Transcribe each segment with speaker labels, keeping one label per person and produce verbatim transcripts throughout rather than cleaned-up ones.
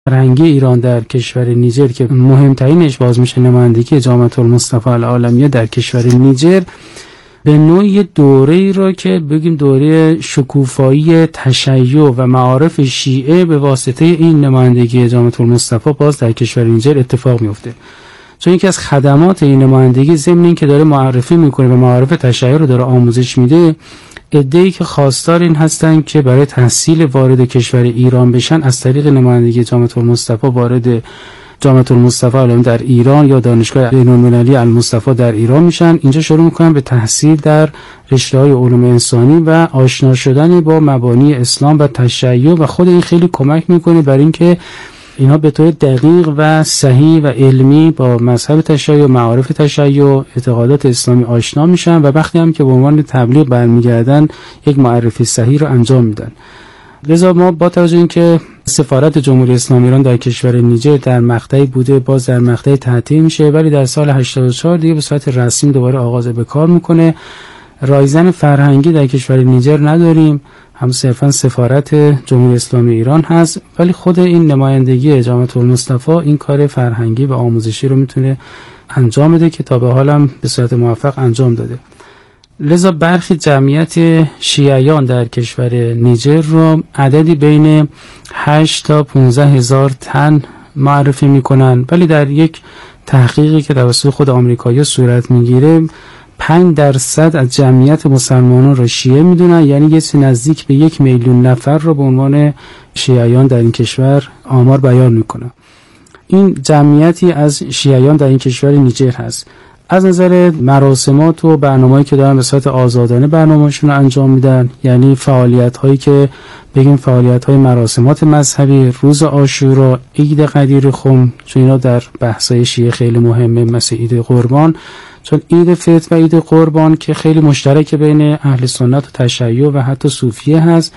Speaker 1: فرهنگی ایران در کشور نیجر که مهمترینش باز میشه نمایندگی جامعه المصطفى العالمیه در کشور نیجر، به نوعی دوره‌ای را که بگیم دوره شکوفایی تشیع و معارف شیعه به واسطه این نمایندگی جامعه المصطفى باز در کشور نیجر اتفاق میفته. چون یکی از خدمات این نمایندگی ضمن این که داره معرفی میکنه و معارف تشیع رو داره آموزش میده، عده‌ای که خواستار این هستن که برای تحصیل وارد کشور ایران بشن از طریق نمایندگی جامعه المصطفى وارد جامعه المصطفى الان در ایران یا دانشگاه بین‌المللی المصطفى در ایران میشن. اینجا شروع میکنن به تحصیل در رشته‌های علوم انسانی و آشنا شدن با مبانی اسلام و تشیع و خود این خیلی کمک میکنه برای اینکه اینا به طور دقیق و صحیح و علمی با مذهب تشیع و معارف تشیع و اعتقادات اسلامی آشنا میشن و وقتی هم که به عنوان تبلیغ برمیگردن یک معرفی صحیح رو انجام میدن. لذا ما با توجه اینکه سفارت جمهوری اسلامی ایران در کشور نیجر در مقطعی بوده باز در مقطعی تعطیل میشه، ولی در سال هشتاد و چهار دیگه به صورت رسمی دوباره آغاز به کار میکنه. رایزن فرهنگی در کشور نیجر نداریم، هم صرفا سفارت جمهوری اسلامی ایران هست، ولی خود این نمایندگی جامعه المصطفى این کار فرهنگی و آموزشی رو میتونه انجام بده که تا به حال هم به صورت موفق انجام داده. لذا برخی جمعیت شیعیان در کشور نیجر رو عددی بین هشت تا پانزده هزار تن معرفی میکنن، ولی در یک تحقیقی که توسط خود آمریکایی صورت میگیره پنج درصد از جمعیت مسلمانان را شیعه میدونن، یعنی یه چیز نزدیک به یک میلیون نفر رو به عنوان شیعیان در این کشور آمار بیان میکنن. این جمعیتی از شیعیان در این کشور نیجر هست. از نظر مراسمات و برنامه‌ای که دارن به صورت آزادانه برنامه‌شون رو انجام میدن، یعنی فعالیت‌هایی که بگیم فعالیت‌های مراسمات مذهبی، روز عاشورا، عید قدیر خم، چون اینا در بحث‌های شیعه خیلی مهمه، مثل عید قربان، چون عید فطر و عید قربان که خیلی مشترک بین اهل سنت و تشیع و حتی صوفیه هست،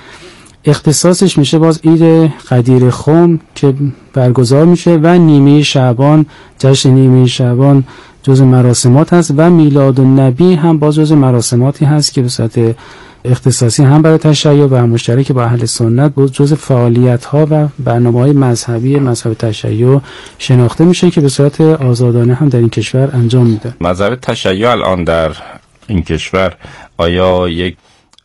Speaker 1: اختصاصش میشه باز عید قدیر خم که برگزار میشه و نیمه شعبان، جشن نیمه شعبان جز مراسمات هست و میلاد النبی هم باز جز مراسماتی هست که به صورت اختصاصی هم برای تشیع و هم مشترک با اهل سنت باز جز فعالیت ها و برنامه‌های مذهبی مذهب تشیع شناخته میشه که به صورت آزادانه هم در این کشور انجام میده.
Speaker 2: مذهب تشیع الان در این کشور آیا یک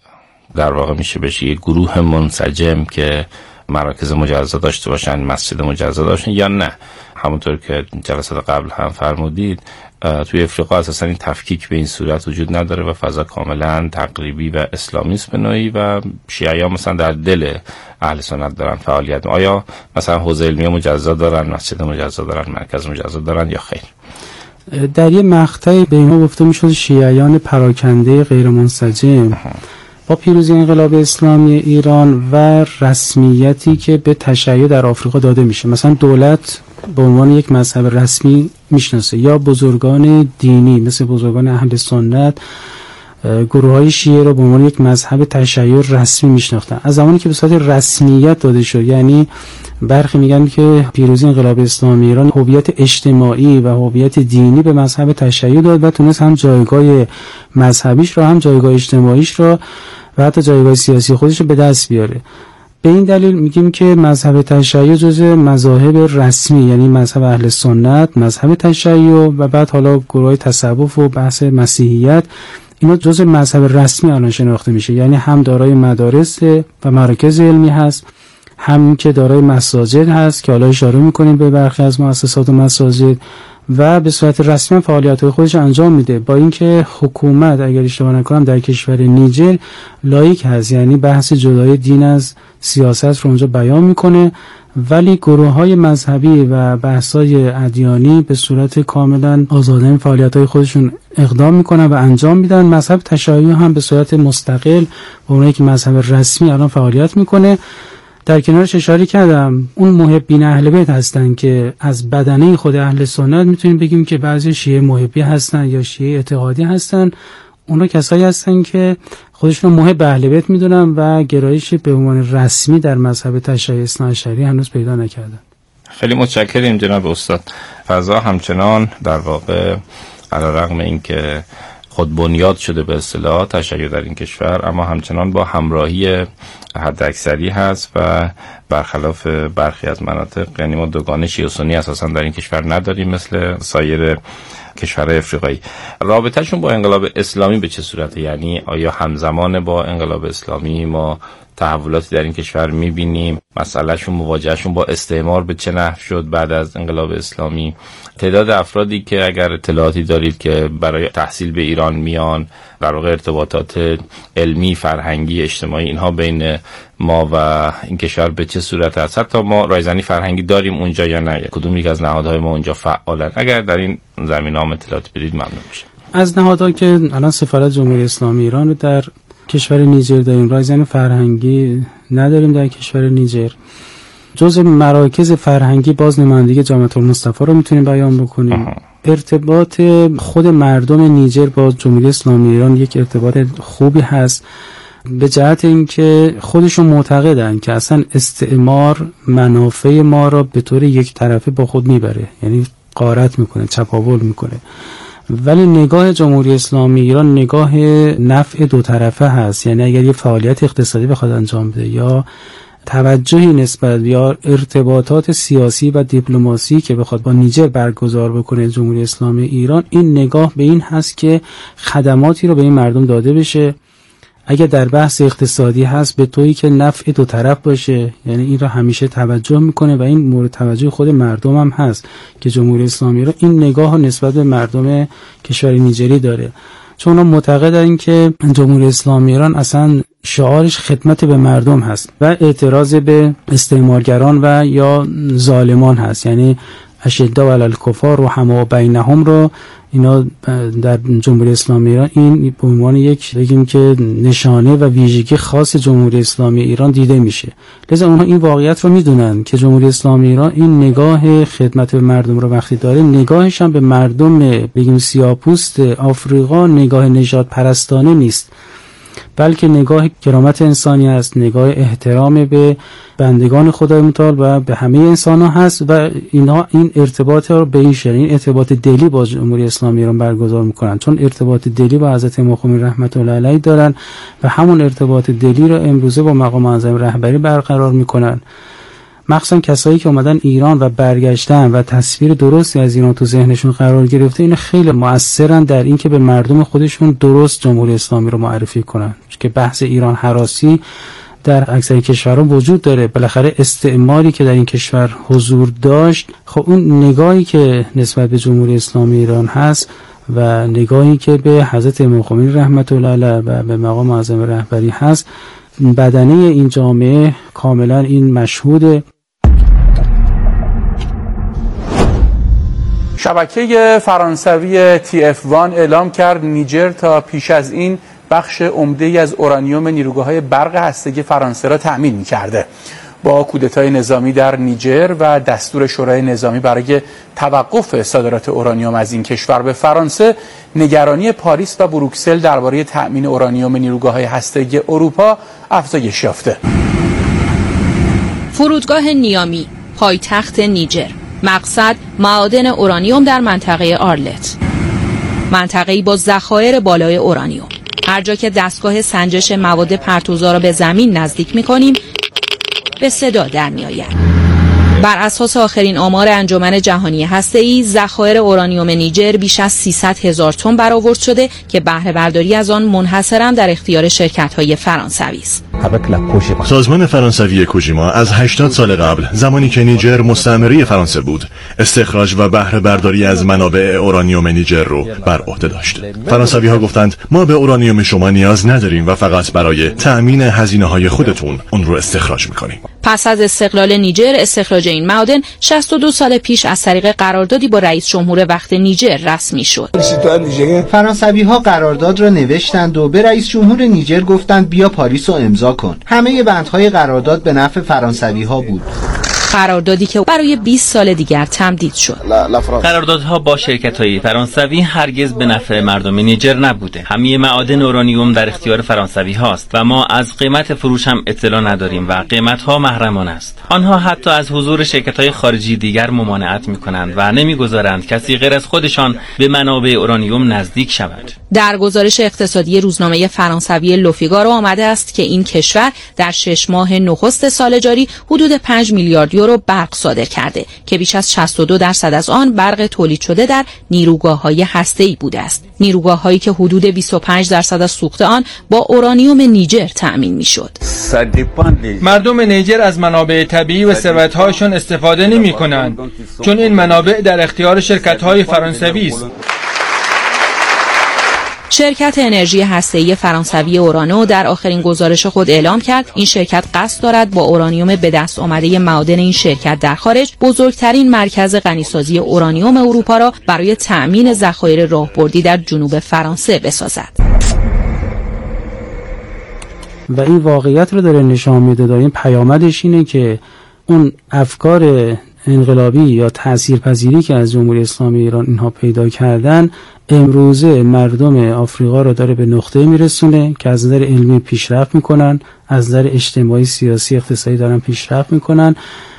Speaker 2: در واقع میشه بشه یک گروه منسجم که مراکز مجزا داشته باشن، مسجد مجزا داشتن یا نه؟ همونطور که جلسات قبل هم فرمودید توی افریقا اساسا این تفکیک به این صورت وجود نداره و فضا کاملا تقریبی و اسلامی است به نوعی و شیعیان مثلا در دل اهل سنت دارن فعالیت. آیا مثلا حوزه علمی مجزا دارن، مسجد مجزا دارن، مرکز مجزا دارن یا خیر؟
Speaker 1: در یه مقطعی به اینا گفته میشد شیعیان پراکنده غیر منسجم. با پیروزی انقلاب اسلامی ایران و رسمیتی که به تشیع در آفریقا داده میشه، مثلا دولت به عنوان یک مذهب رسمی میشناسه یا بزرگان دینی مثل بزرگان اهل سنت گروه های شیعه رو به عنوان یک مذهب تشیع رسمی میشناختن. از زمانی که به صورت رسمیت داده شد، یعنی برخی میگن که پیروزی انقلاب اسلامی ایران هویت اجتماعی و هویت دینی به مذهب تشیع داد و تونست هم جایگاه مذهبیش رو هم جایگاه اجتماعیش رو و حتی جایگاه سیاسی خودش رو به دست بیاره. به این دلیل میگیم که مذهب تشیع جزء مذاهب رسمی، یعنی مذهب اهل سنت، مذهب تشیع و بعد حالا گروه تصوف و بحث مسیحیت، اینا جزء مذهب رسمی الان شناخته میشه، یعنی هم دارای مدارس و مراکز علمی هست، هم که دارای مساجد هست که حالا اشاره میکنیم به برخی از مؤسسات و مساجد و به صورت رسمی فعالیت‌های خودش انجام میده. با اینکه حکومت اگر اشتباه نکنم در کشور نیجر لایک هست، یعنی بحث جدای دین از سیاست رو اونجا بیان میکنه، ولی گروه‌های مذهبی و بحث‌های ادیانی به صورت کاملا آزادانه فعالیت‌های خودشون اقدام میکنن و انجام میدن. مذهب تشیع هم به صورت مستقل به عنوان یک مذهب رسمی الان فعالیت میکنه. در کنارش اشاره کردم اون محبین اهل بیت هستن که از بدنه خود اهل سنت میتونیم بگیم که بعضی شیعه محبی هستن یا شیعه اعتقادی هستن. اونا کسایی هستن که خودشون محب اهل بیت میدونن و گرایش به عنوان رسمی در مذهب تشیع اثناعشری هنوز پیدا نکردن.
Speaker 2: خیلی متشکریم جناب استاد. فضا همچنان در واقع علیرغم اینکه خود بنیاد شده به اصطلاح تشیع در این کشور، اما همچنان با همراهی حداکثری هست و برخلاف برخی از مناطق، یعنی ما دوگانه شیعه و سنی اساسا در این کشور نداریم مثل سایر کشورهای افریقایی. رابطهشون با انقلاب اسلامی به چه صورته؟ یعنی آیا همزمان با انقلاب اسلامی ما تحولاتی در این کشور میبینیم؟ مسئلهشون، مواجهشون با استعمار به چه نحو شد بعد از انقلاب اسلامی؟ تعداد افرادی که اگر اطلاعاتی دارید که برای تحصیل به ایران میان، در واقع ارتباطات علمی، فرهنگی، اجتماعی اینها بین ما و این کشور به چه صورت است؟ حتی ما رایزنی فرهنگی داریم اونجا یا نه؟ کدوم یک از نهادهای ما اونجا فعالن؟ اگر در این زمینه هم اطلاعات بدید ممنون میشه.
Speaker 1: از نهادها که الان سفارت جمهوری اسلامی ایران رو در کشور نیجر داریم، رایزنی فرهنگی نداریم در کشور نیجر. جزء مراکز فرهنگی باز نمایندگی جامعه المصطفی رو میتونیم بیان بکنیم. آه. ارتباط خود مردم نیجر با جمهوری اسلامی ایران یک ارتباط خوبی هست، به جهت اینکه خودشون معتقدن که اصلا استعمار منافع ما را به طور یک طرفه با خود میبره، یعنی غارت میکنه، چپاول میکنه. ولی نگاه جمهوری اسلامی ایران نگاه نفع دو طرفه هست، یعنی اگر یه فعالیت اقتصادی بخواد انجام بده یا توجهی نسبت یا ارتباطات سیاسی و دیپلماسی که بخواد با نیجر برگزار بکنه جمهوری اسلامی ایران، این نگاه به این هست که خدماتی رو به این مردم داده بشه. اگر در بحث اقتصادی هست به طوری که نفع دو طرف باشه، یعنی این را همیشه توجه میکنه و این مورد توجه خود مردم هم هست که جمهوری اسلامی ایران این نگاه نسبت به مردم کشور نیجری داره، چون اونها معتقدن که جمهوری اسلامی ایران اصلا شعارش خدمت به مردم هست و اعتراض به استعمارگران و یا ظالمان هست، یعنی اشداء علی الکفار و رحماء بینهم رو اینا در جمهوری اسلامی ایران این به عنوان یک بگیم که نشانه و ویژگی خاص جمهوری اسلامی ایران دیده میشه. لذا اونها این واقعیت رو میدونن که جمهوری اسلامی ایران این نگاه خدمت به مردم رو وقتی داره، نگاهش هم به مردم بگیم سیاه‌پوست آفریقا نگاه نژاد پرستانه نیست، بلکه نگاه کرامت انسانی است، نگاه احترام به بندگان خدای متعال و به همه انسان ها هست و اینها این ارتباط رو به این شکل، این ارتباط دلی با جمهوری اسلامی ایران برگزار میکنن، چون ارتباط دلی با حضرت امام خمینی رحمت الله علیه دارن و همون ارتباط دلی رو امروزه با مقام اعظم رهبری برقرار میکنن. مخصوصا کسایی که اومدن ایران و برگشتن و تصویر درستی از ایران تو ذهنشون قرار گرفته، اینا خیلی مؤثرن در این که به مردم خودشون درست جمهوری اسلامی رو معرفی کنن، که بحث ایران هراسی در اکثر کشورها وجود داره. بالاخره استعماری که در این کشور حضور داشت، خب اون نگاهی که نسبت به جمهوری اسلامی ایران هست و نگاهی که به حضرت امام خمینی رحمت الله علیه و به مقام اعظم رهبری هست، بدنه این جامعه کاملا این مشهوده.
Speaker 3: شبکه فرانسوی تی اف وان اعلام کرد نیجر تا پیش از این بخش عمده‌ای از اورانیوم نیروگاه‌های برق هسته‌ای فرانسه را تأمین می‌کرده. با کودتای نظامی در نیجر و دستور شورای نظامی برای توقف صادرات اورانیوم از این کشور به فرانسه، نگرانی پاریس و بروکسل درباره تأمین اورانیوم نیروگاه‌های هسته‌ای اروپا افزایش یافته.
Speaker 4: فرودگاه نیامی، پایتخت نیجر. مقصد معادن اورانیوم در منطقه آرلت، منطقه‌ای با ذخایر بالای اورانیوم. هر جا که دستگاه سنجش مواد پرتوزا را به زمین نزدیک می‌کنیم به صدا در می‌آید. بر اساس آخرین آمار انجمن جهانی هسته‌ای، ذخایر اورانیوم نیجر بیش از سیصد هزار تن برآورد شده که بهره برداری از آن منحصراً در اختیار شرکت‌های فرانسوی است.
Speaker 5: سازمان فرانسوی کوژیما از هشتاد سال قبل، زمانی که نیجر مستعمره فرانسه بود، استخراج و بهره برداری از منابع اورانیوم نیجر رو بر عهده داشت. فرانسوی‌ها گفتند ما به اورانیوم شما نیاز نداریم و فقط برای تأمین هزینه‌های خودتون اون رو استخراج می‌کنیم.
Speaker 4: پس از استقلال نیجر، استخراج این معادن شصت و دو سال پیش از طریق قراردادی با رئیس جمهور وقت نیجر رسمی شد.
Speaker 6: فرانسوی‌ها قرارداد را نوشتند و به رئیس جمهور نیجر گفتند بیا پاریس رو امضا کن. همه بندهای قرارداد به نفع فرانسوی‌ها بود.
Speaker 4: قراردادی که برای بیست سال دیگر تمدید شد.
Speaker 7: قراردادها با شرکت‌های فرانسوی هرگز به نفع مردم نیجر نبوده. همه معادن اورانیوم در اختیار فرانسوی هاست و ما از قیمت فروش هم اطلاع نداریم و قیمت‌ها محرمانه است. آنها حتی از حضور شرکت‌های خارجی دیگر ممانعت می‌کنند و نمی‌گذارند کسی غیر از خودشان به منابع اورانیوم نزدیک شود.
Speaker 4: در گزارش اقتصادی روزنامه فرانسوی لوفیگارو آمده است که این کشور در شش ماه نخست سال جاری حدود پنج میلیارد یورو برق صادر کرده که بیش از شصت و دو درصد از آن برق تولید شده در نیروگاه‌های هسته‌ای بوده است. نیروگاه‌هایی که حدود بیست و پنج درصد از سوخت آن با اورانیوم نیجر تأمین می‌شد.
Speaker 8: مردم نیجر از منابع طبیعی و ثروت‌هایشان استفاده نمی‌کنند چون این منابع در اختیار شرکت‌های فرانسوی است.
Speaker 4: شرکت انرژی هسته‌ای فرانسوی اورانو در آخرین گزارش خود اعلام کرد این شرکت قصد دارد با اورانیوم به دست آمده معادن این شرکت در خارج بزرگترین مرکز غنیسازی اورانیوم اروپا را برای تأمین ذخایر راهبردی در جنوب فرانسه بسازد.
Speaker 1: و این واقعیت رو داره نشان میده. داریم پیامدش اینه که اون افکار انقلابی یا تاثیرپذیری که از جمهوری اسلامی ایران اینها پیدا کردن امروزه مردم آفریقا رو داره به نقطه میرسونه که از نظر علمی پیشرفت میکنن، از نظر اجتماعی، سیاسی، اقتصادی دارن پیشرفت میکنن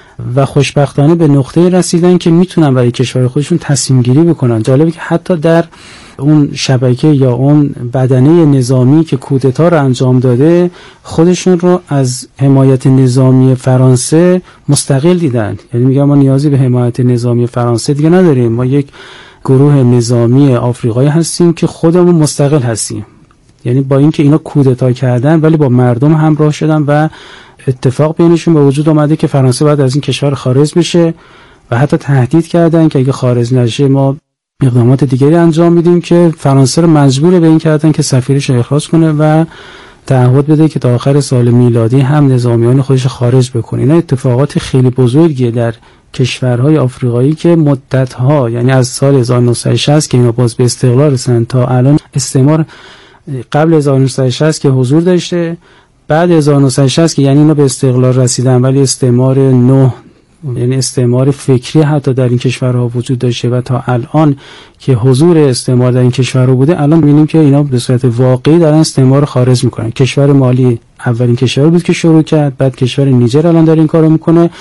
Speaker 1: و خوشبختانه به نقطه رسیدن که میتونن برای کشور خودشون تصمیم گیری بکنن. جالبه که حتی در اون شبکه یا اون بدنه نظامی که کودتا رو انجام داده خودشون رو از حمایت نظامی فرانسه مستقل دیدن. یعنی میگن ما نیازی به حمایت نظامی فرانسه دیگه نداریم، ما یک گروه نظامی آفریقایی هستیم که خودمون مستقل هستیم. یعنی با اینکه اینا کودتا کردن ولی با مردم همراه شدن و اتفاق بینشون به وجود اومده که فرانسه باید از این کشور خارج بشه و حتی تهدید کردن که اگه خارج نشه ما اقدامات دیگری انجام میدیم که فرانسه رو مجبور به این کردن که سفیرش رو اخراج کنه و تعهد بده که تا آخر سال میلادی هم نظامیان خودش خارج بکنه. اینا اتفاقات خیلی بزرگیه در کشورهای آفریقایی که مدت‌ها، یعنی از سال هزار و نهصد و شصت که اینا باز به استقلال رسیدن تا الان استعمار قبل هزار و نهصد و شصت که حضور داشته، بعد هزار و نهصد و شصت که یعنی اینا به استقلال رسیدن ولی استعمار نو یعنی استعمار فکری حتی در این کشورها وجود داشته و تا الان که حضور استعمار در این کشورها بوده الان می‌بینیم که اینا به صورت واقعی دارن استعمار خارج میکنن. کشور مالی اولین کشور بود که شروع کرد، بعد کشور نیجر الان داره این کارو میکنه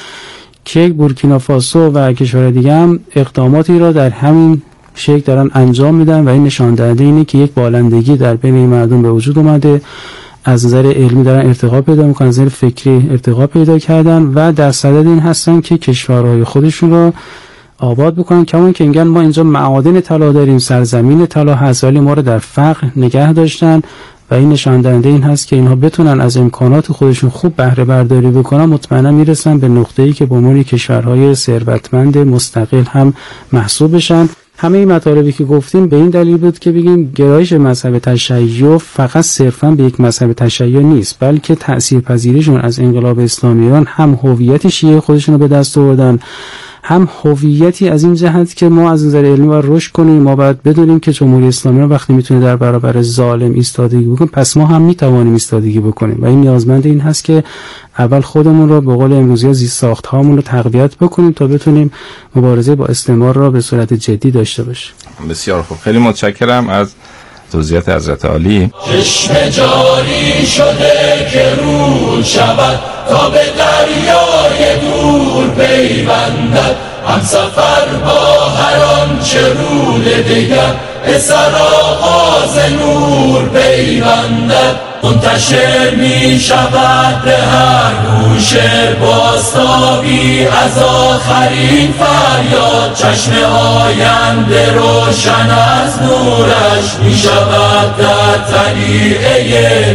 Speaker 1: که بورکینافاسو و کشور دیگه هم اقداماتی را در همین شکل دارن انجام میدن و این نشان دهنده اینه که یک بالندگی در بین این مردم به وجود اومده، از نظر علمی دارن ارتقا پیدا میکنن، از نظر فکری ارتقا پیدا کردن و در صدد این هستن که کشورهای خودشون رو آباد بکنن. کما که میگن ما اینجا معادن طلا داریم، سرزمین طلا هست، ولی ما رو در فقر نگه داشتن و این نشان دهنده این هست که اینها بتونن از امکانات خودشون خوب بهره برداری بکنن، مطمئنا میرسن به نقطه‌ای که به عنوان کشورهای ثروتمند مستقل هم محسوب بشن. همه این مطالبی که گفتیم به این دلیل بود که بگیم گرایش مذهب تشیع فقط صرفاً به یک مذهب تشیع نیست، بلکه تأثیرپذیریشون از انقلاب اسلامی ایران هم هویت شیعه خودشون رو به دست آوردن، هم هویتی از این جهت که ما از نظر علمی باید رشد کنیم. ما باید بدونیم که جمهوری اسلامی وقتی میتونه در برابر ظالم ایستادگی بکنه پس ما هم میتوانیم ایستادگی بکنیم و این نیازمند این هست که اول خودمون رو به قول امروزی زیست ساخت‌هامون رو تقویت بکنیم تا بتونیم مبارزه با استعمار را به صورت جدی داشته باشیم.
Speaker 2: بسیار خوب، خیلی متشکرم از توضیحات حضرت عالی.
Speaker 9: چشم جاری شده که رود شود تا به دریای دور پیوندد، هم سفر با هر آنچه رود دیگر پسر آغاز نور پیوندد. منتشر می شود به هر گوشه بازتابی از آخرین فریاد، چشم آینده روشن از نورش می شود در طلیعه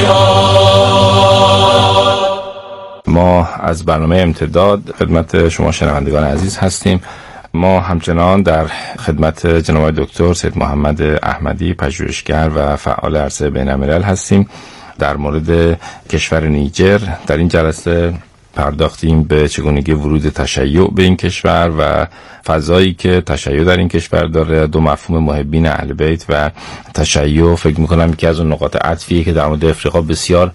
Speaker 9: میاد.
Speaker 2: ما از برنامه امتداد خدمت شما شنوندگان عزیز هستیم. ما همچنان در خدمت جناب دکتر سید محمد احمدی پژوهشگر و فعال عرصه بین‌الملل هستیم. در مورد کشور نیجر در این جلسه پرداختیم به چگونگی ورود تشیع به این کشور و فضایی که تشیع در این کشور داره، دو مفهوم محبین اهل بیت و تشیع. فکر می‌کنم یکی از اون نقاط عطفیه که در مورد افریقا بسیار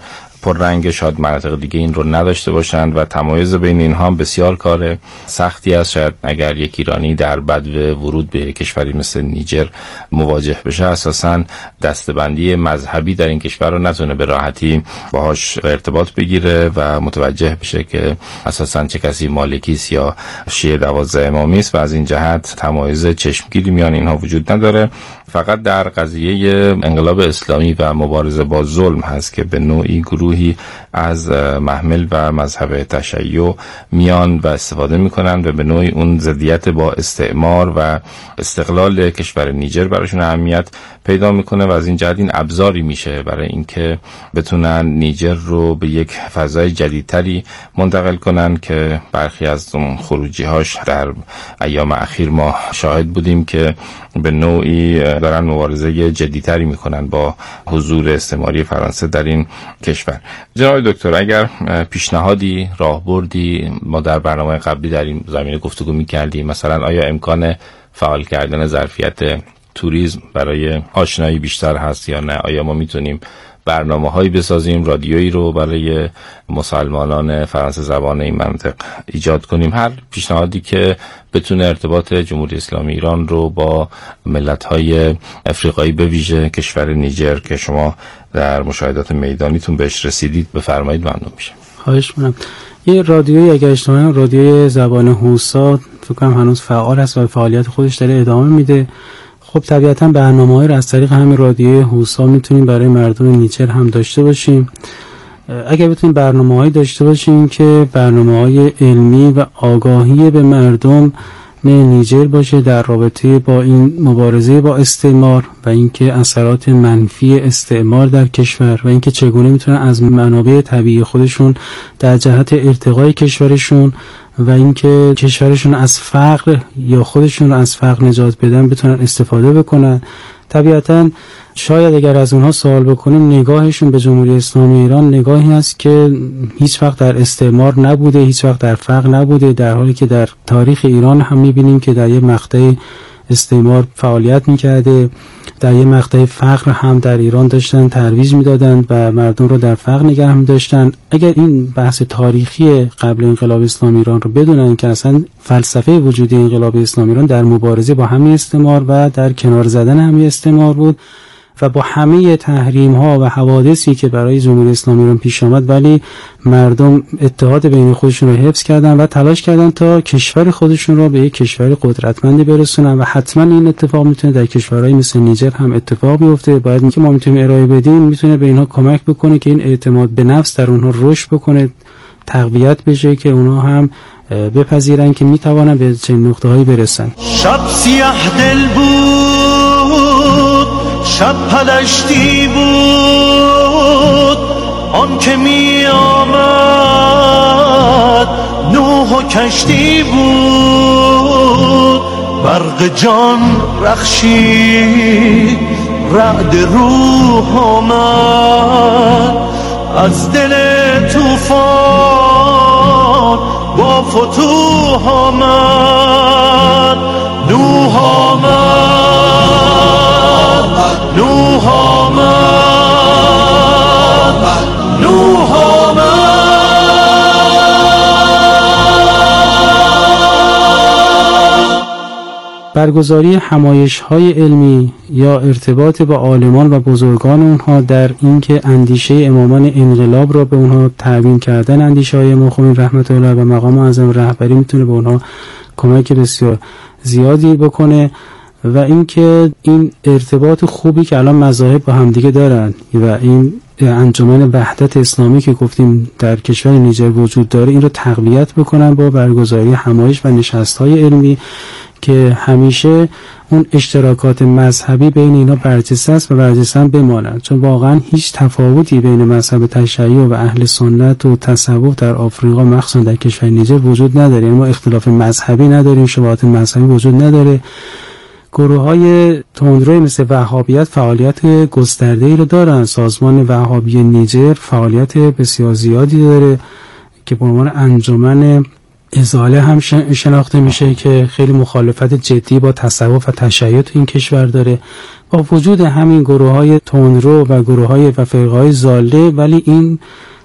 Speaker 2: پررنگ، شاید مناطق دیگه این رو نداشته باشند و تمایز بین اینها هم بسیار کار سختی است. شاید اگر یک ایرانی در بدو ورود به کشوری مثل نیجر مواجه بشه، اساساً دستبندی مذهبی در این کشور رو نتونه به راحتی باهاش ارتباط بگیره و متوجه بشه که اساساً چه کسی مالکی است یا شیعه دوازده امامی است و از این جهت تمایز چشمگیری میان اینها وجود نداره. فقط در قضیه انقلاب اسلامی و مبارزه با ظلم هست که به نوعی گروهی از محمل و مذهب تشیع میان و استفاده میکنن و به نوعی اون ضدیت با استعمار و استقلال کشور نیجر براشون اهمیت پیدا میکنه و از این جهت این ابزاری میشه برای اینکه بتونن نیجر رو به یک فضای جدیدتری منتقل کنن که برخی از اون خروجی هاش در ایام اخیر ما شاهد بودیم که به نوعی دارن مبارزه جدیدتری میکنن با حضور استعماری فرانسه در این کشور. جناب دکتر، اگر پیشنهادی، راهبردی، ما در برنامه قبلی در این زمینه گفتگو میکردیم، مثلا آیا امکان فعال کردن ظرفیت توریسم برای آشنایی بیشتر هست یا نه؟ آیا ما میتونیم برنامه هایی بسازیم، رادیویی رو برای مسلمانان فرانسه زبان این منطق ایجاد کنیم؟ هر پیشنهادی که بتونه ارتباط جمهوری اسلامی ایران رو با ملت های افریقایی به ویژه کشور نیجر که شما در مشاهدات میدانیتون بهش رسیدید بفرمایید، ممنون میشه.
Speaker 1: خواهش می‌کنم. یه رادیویی اگر اشتباه نکنم رادیوی زبان هوسا فکر کنم هنوز فعال هست و فعالیت خودش داره ادامه میده. خب طبیعتاً برنامه‌های رو از طریق همین رادیوی هوسا میتونیم برای مردم نیجر هم داشته باشیم. اگر بتونیم برنامه‌هایی داشته باشیم که برنامه‌های علمی و آگاهی به مردم نیجر باشه در رابطه با این مبارزه با استعمار و اینکه اثرات منفی استعمار در کشور و اینکه چگونه میتونن از منابع طبیعی خودشون در جهت ارتقای کشورشون و اینکه کشورشون از فقر یا خودشون رو از فقر نجات بدن بتونن استفاده بکنن. طبیعتاً شاید اگر از اونها سوال بکنیم نگاهشون به جمهوری اسلامی ایران نگاهی هست که هیچ وقت در استعمار نبوده، هیچ وقت در فقر نبوده، در حالی که در تاریخ ایران هم میبینیم که در یه مقطع استعمار فعالیت میکرده، در یه مقطع فقر هم در ایران داشتن ترویج میدادن و مردم رو در فقر نگه می‌داشتن. اگر این بحث تاریخی قبل انقلاب اسلامی ایران رو بدونن که اصلا فلسفه وجودی انقلاب اسلامی ایران در مبارزه با همین استعمار و در کنار زدن همین استعمار بود و با همه تحریم ها و حوادثی که برای جمهوری اسلامی ایران پیش آمد، ولی مردم اتحاد بین خودشون رو حفظ کردن و تلاش کردن تا کشور خودشون رو به یک کشور قدرتمندی برسونن و حتما این اتفاق میتونه در کشورهای مثل نیجر هم اتفاق بیفته. باید که ما میتونیم ارائه بدیم میتونه به اینها کمک بکنه که این اعتماد به نفس در اونها رشد بکنه، تقویت بشه، که اونها هم بپذیرن که میتوانن به چنین نقطه‌هایی برسن.
Speaker 10: شب سیاه دل بود، شب پلشتی بود، آن که می آمد نوح و کشتی بود، برق جان رخشید، رعد روح آمد، از دل طوفان با فتوح آمد، نوح آمد، نوح آمد، نوح آمد.
Speaker 1: برگزاری همایش‌های علمی یا ارتباط با عالمان و بزرگان اونها در اینکه اندیشه امامان انقلاب را به اونها تبیین کردن، اندیشه‌های امام خمینی رحمت الله و مقام اعظم رهبری میتونه به اونها کمک بسیار زیادی بکنه و اینکه این ارتباط خوبی که الان مذاهب با همدیگه دارن و این انجمن وحدت اسلامی که گفتیم در کشور نیجر وجود داره این رو تقویت بکنن با برگزاری همایش و نشست‌های علمی که همیشه اون اشتراکات مذهبی بین اینا برجسته است و برجسته هم بمانند، چون واقعا هیچ تفاوتی بین مذهب تشیع و اهل سنت و تصوف در آفریقا مخصوصا در کشور نیجر وجود نداره. ما اختلاف مذهبی نداریم، شباهت مذهبی وجود نداره. گروه‌های تندروی مثل وهابیت فعالیت گسترده‌ای رو دارن. سازمان وهابی نیجر فعالیت بسیار زیادی داره که به عنوان انجمن ازاله هم شناخته میشه که خیلی مخالفت جدی با تصوف و تشیع تو این کشور داره. با وجود همین گروه‌های تندرو و گروه‌های و فرقه‌های ضاله، ولی این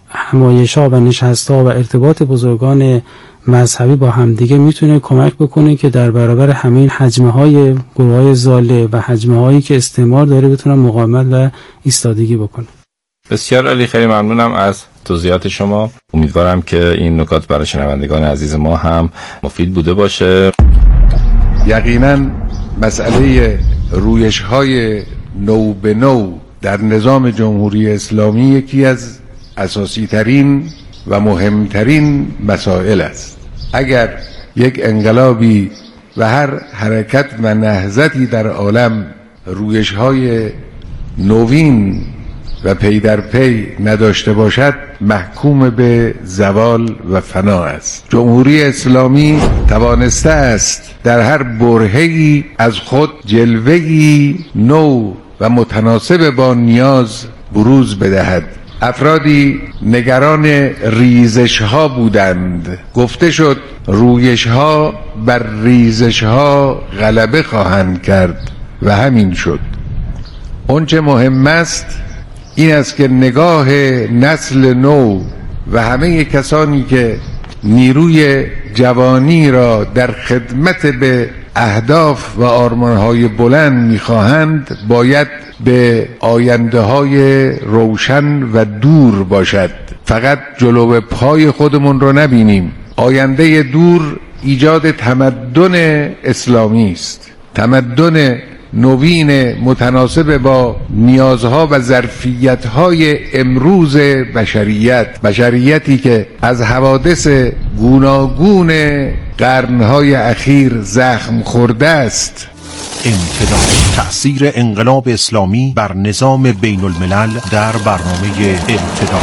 Speaker 1: همایش‌ها و نشست‌ها و ارتباط بزرگان مذهبی با همدیگه میتونه کمک بکنه که در برابر همه این حجمه‌های گروه‌های ضاله و حجمه‌هایی که استعمار داره بتونن مقاومت و ایستادگی بکنه.
Speaker 2: بسیار عالی، خیلی ممنونم از توضیحات شما. امیدوارم که این نکات برای شنوندگان عزیز ما هم مفید بوده باشه.
Speaker 11: یقینا مسئله رویش‌های نو به نو در نظام جمهوری اسلامی یکی از اساسی ترین و مهمترین مسائل است. اگر یک انقلابی و هر حرکت و نهضتی در عالم رویش‌های نوین و پی در پی نداشته باشد محکوم به زوال و فنا است. جمهوری اسلامی توانسته است در هر برهه‌ای از خود جلوه‌ای نو و متناسب با نیاز بروز بدهد. افرادی نگران ریزش ها بودند. گفته شد رویش ها بر ریزش ها غلبه خواهند کرد و همین شد. اونچه مهم است این است که نگاه نسل نو و همه کسانی که نیروی جوانی را در خدمت به اهداف و آرمان‌های بلند می‌خواهند باید به آینده‌های روشن و دور باشد. فقط جلو پای خودمون رو نبینیم. آینده دور ایجاد تمدن اسلامی است. تمدن نوین متناسب با نیازها و ظرفیت‌های امروز بشریت، بشریتی که از حوادث گوناگون قرن‌های اخیر زخم خورده است.
Speaker 12: انتداب تأثیر انقلاب اسلامی بر نظام بین الملل در برنامه انتداب.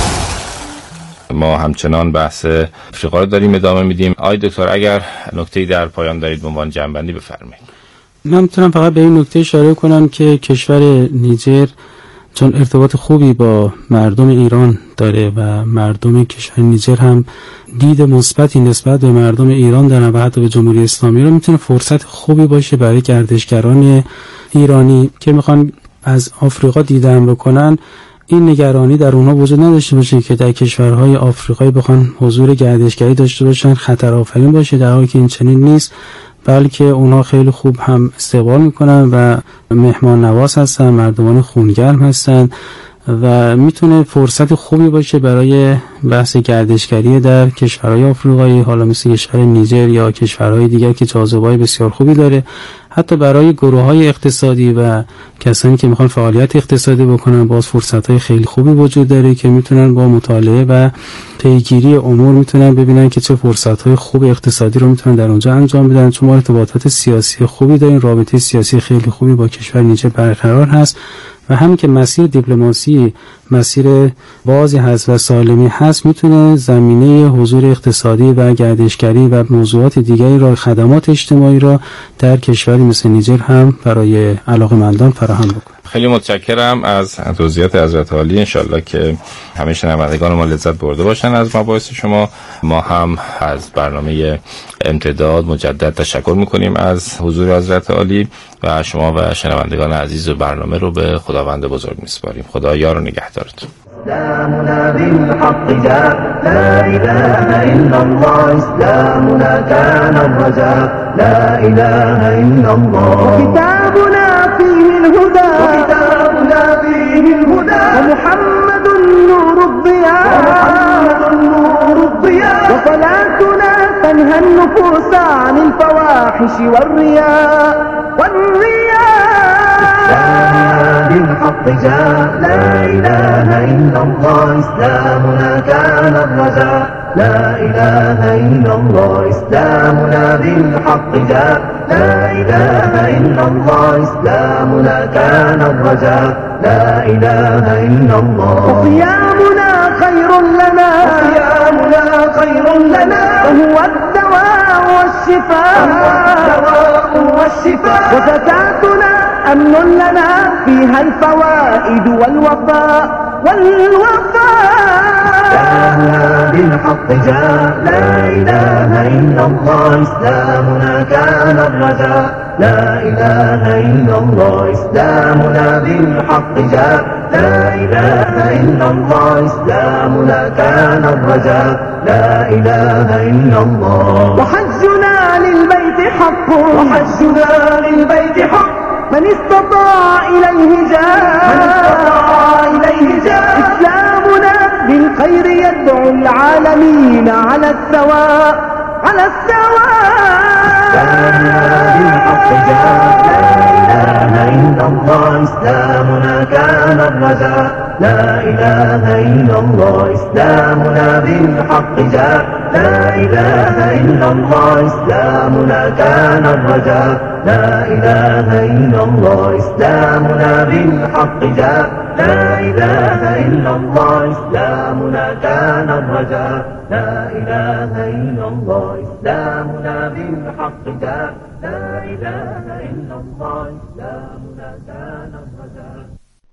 Speaker 2: ما همچنان بحث افریقا رو داریم ادامه میدیم. آقای دکتر اگر نکته‌ای در پایان دارید به عنوان جنبندی بفرمایید.
Speaker 1: من میتونم فقط به این نکته اشاره کنم که کشور نیجر چون ارتباط خوبی با مردم ایران داره و مردم کشور نیجر هم دید مثبتی نسبت به مردم ایران دارن و حتی به جمهوری اسلامی رو میتونه فرصت خوبی باشه برای گردشگران ایرانی که میخوان از آفریقا دیدن بکنن. این نگرانی در اونها وجود نداشته باشه که در کشورهای آفریقایی بخوان حضور گردشگری داشته باشن خطر آفرین باشه، در حالی که این چنین نیست، بلکه اونها خیلی خوب هم استقبال میکنن و مهمان نواز هستن، مردمان خونگرم هستن و میتونه فرصت خوبی باشه برای بحث گردشگری در کشورهای آفریقایی، حالا مثل کشور نیجر یا کشورهای دیگر که جاذبه‌های بسیار خوبی داره، حتی برای گروه‌های اقتصادی و کسانی که میخوان فعالیت اقتصادی بکنن باز فرصت‌های خیلی خوبی وجود داره که میتونن با مطالعه و پیگیری امور میتونن ببینن که چه فرصت‌های خوب اقتصادی رو میتونن در اونجا انجام بدن. چون ما ارتباطات سیاسی خوبی داریم، رابطه سیاسی خیلی خوبی با کشور نیجر برقرار هست و همین که مسیر دیپلماسی مسیر بازی هست و سالمی هست میتونه زمینه حضور اقتصادی و گردشگری و موضوعات دیگری را، خدمات اجتماعی را در کشوری مثل نیجر هم برای علاقه‌مندان فراهم بکنه.
Speaker 2: خیلی متشکرم از توضیحات حضرت عالی. انشالله که همه شنوندگان ما لذت برده باشن از مباحث شما. ما هم از برنامه امتداد مجدد تشکر میکنیم از حضور حضرت عالی و شما و شنوندگان عزیز و برنامه رو به خداوند بزرگ میسپاریم. خدا یار و نگهدارتون.
Speaker 10: إسلامنا بالحق جاء لا إله إلا الله إسلامنا كان الرجاء لا إله إلا الله وكتابنا فيه الهدى وكتابنا فيه الهدى ومحمد نور الضياء ومحمد نور الضياء وصلاتنا تنهى النفوس عن الفواحش والرياء والرياء بالحق جاء لا إله إلا الله إسلامنا كان الرجاء لا إله إلا الله إسلامنا بالحق جاء لا إله إلا الله إسلامنا كان الرجاء لا إله إلا الله وصيامنا خير لنا وصيامنا خير لنا وهو الدواء والشفاء الدواء والشفاء وزكاتنا أمن لنا فيها الفوائد والوفاء والوفاء إسلامنا بالحق جاء لا إله إلا الله إسلامنا كان الرجاء لا إله إلا الله إسلامنا بالحق جاء لا إله إلا الله إسلامنا كان الرجاء لا إله إلا الله وحجنا للبيت حق وحجنا للبيت حق من استطاع إليه جاء من استطاع إليه جاء إسلامنا بالخير يدعو العالمين على السواء على السواء إسلامنا بالحق جاء لا إله إلا الله إسلامنا كان الرجاء لا إله إلا الله إسلامنا بالحق جاء لا إله إلا الله إسلامنا كان الرجاء لا إله إلا الله إسلامنا بالحق جاء لا إله إلا الله إسلامنا كان الرجاء لا إله إلا الله إسلامنا بالحق جاء لا إله إلا الله إسلامنا كان الرجاء.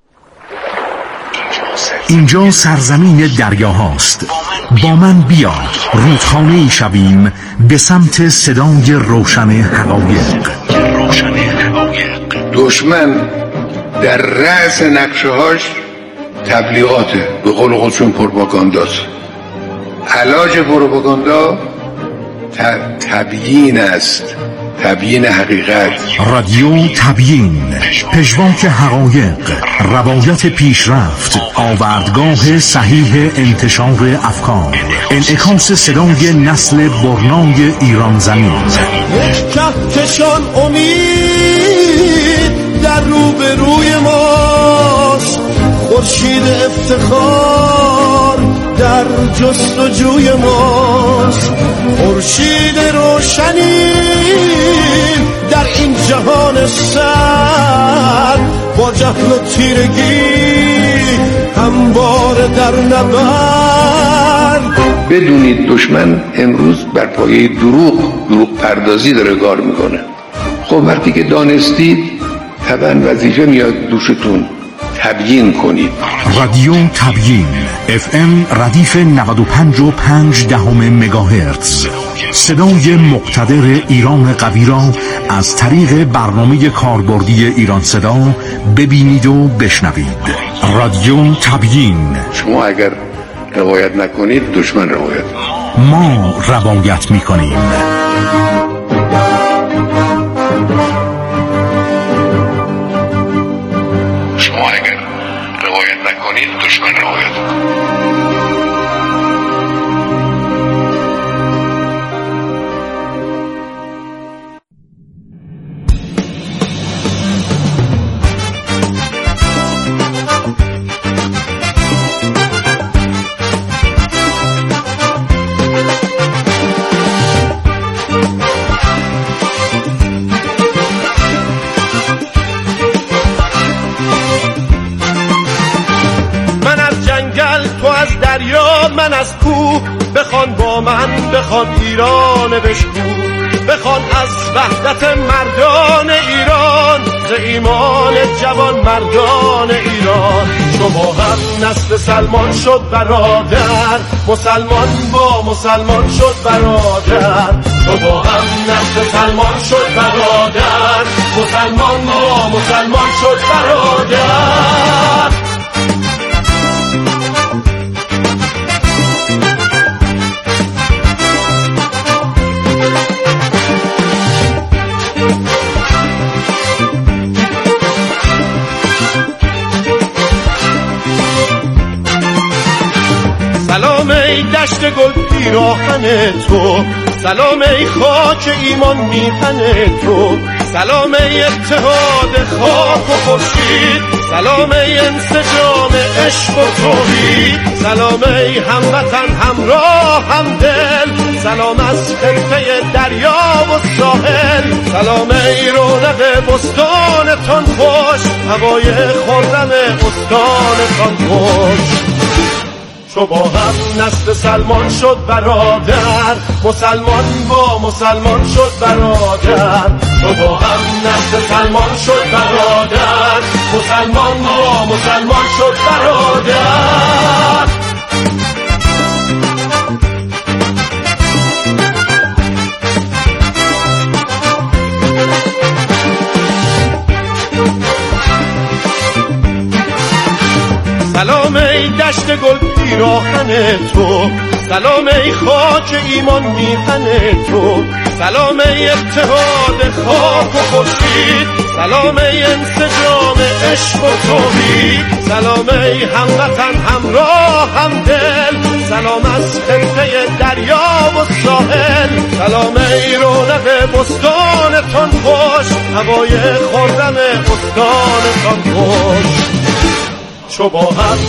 Speaker 13: اینجا سرزمین دریاهاست. با من بیا رودخانه‌ای شویم به سمت صدای روشن حقایق.
Speaker 11: دشمن در رأس نقشه‌هاش تبلیغاته، به قول خودشون پروپاگانداست. علاج پروپاگاندا تبیین است، تبیین حقیقت.
Speaker 13: رادیو تبیین، پژواک حقایق، روایت پیشرفت، آوردگاه صحیح انتشار افکار، انعکاس صدای نسل برنای ایران زمین.
Speaker 9: کهکشان امید در روبروی ماست، خورشید افتخار در جستجوی ماست، خورشید روشنی در این جهان سر با جهل و تیرگی همواره در نبرد.
Speaker 11: بدونید دشمن امروز بر پایه دروغ دروغ پردازی داره کار میکنه. خب وقتی که دانستید طبعا وظیفه میاد دوشتون تبیین کنید.
Speaker 13: رادیو تبیین اف ام ردیف نود و پنج و پنج دهم مگاهرتز، صدای مقتدر ایران قوی را از طریق برنامه کاربردی ایران صدا ببینید و بشنوید. رادیو تبیین.
Speaker 11: شما اگر روایت نکنید دشمن روایت،
Speaker 13: ما روایت میکنیم.
Speaker 11: شما اگر روایت نکنید دشمن روایت.
Speaker 9: من از کوه بخوان با من، بخوان ایران بشکو، بخوان از وحدت مردان ایران، ز ایمان جوان مردان ایران. شما هم نسل سلمان شد برادر، مسلمان با مسلمان شد برادر. شما هم نسل سلمان شد برادر، مسلمان با مسلمان شد برادر. سلام ای دشت گل پیراهن تو، سلام ای خاک ایمان میهن تو، سلام ای اتحاد خاک و خورشید، سلام ای انسجام عشق و توحید، سلام ای هموطن همراه همدل، سلام از حیفه دریا و ساحل، سلام ای رونق بستانتان خوش، هوای خرم استانتان خوش. شما هم نسل سلمان شد برادر، مسلمان با مسلمان شد برادر. شما هم نسل سلمان شد برادر، مسلمان با مسلمان شد برادر. سلام ای دشت گل پیراهن تو، سلام ای خاک ایمان میهن تو، سلام ای اتحاد خاک و خورشید، سلام ای انسجام عشق و توحید، سلام ای هموطن همراه همدل، سلام از خطه دریا و ساحل، سلام ای رونق بستانتان خوش، هوای خرم استانتان خوش. چو با هم